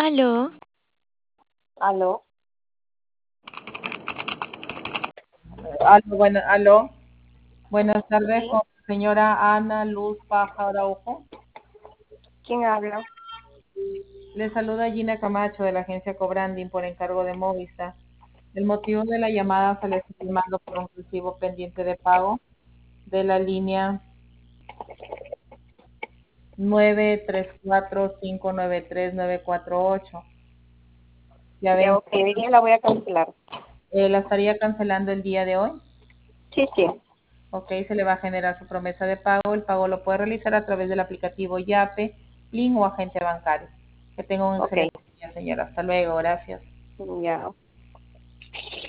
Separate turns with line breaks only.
Aló,
Aló,
Aló, buenas tardes
sí,
con la señora Ana Luz Paja Araujo.
¿quién habla?
Le saluda Gina Camacho de la agencia Cobranding por encargo de Movistar. El motivo de la llamada se le está llamando por un recibo pendiente de pago de la línea 934-593-948. Ya
Ya,
ven,
ok, hoy día la voy a cancelar.
la estaría cancelando el día de hoy.
Sí, sí,
Ok, se le va a generar su promesa de pago. El pago lo puede realizar a través del aplicativo Yape, Plin o agente bancario. Que tenga un
ok,
excelente día, señora. Hasta luego, gracias.
ya.